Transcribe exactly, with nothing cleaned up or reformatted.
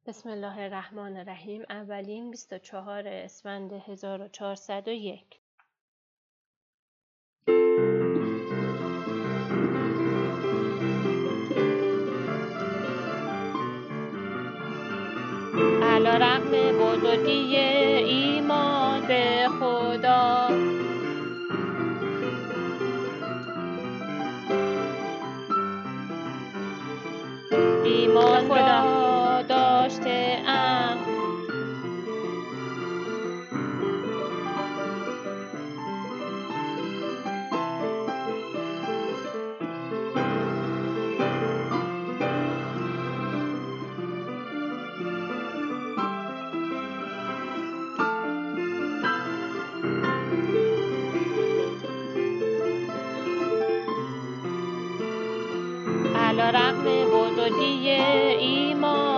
بسم الله الرحمن الرحیم. اولین بیست و چهار اسفند هزار و چهارصد و یک. علیرغم بزرگی ایمان به خدا، ایمان را داشته ام علیرغم بزرگی ایمان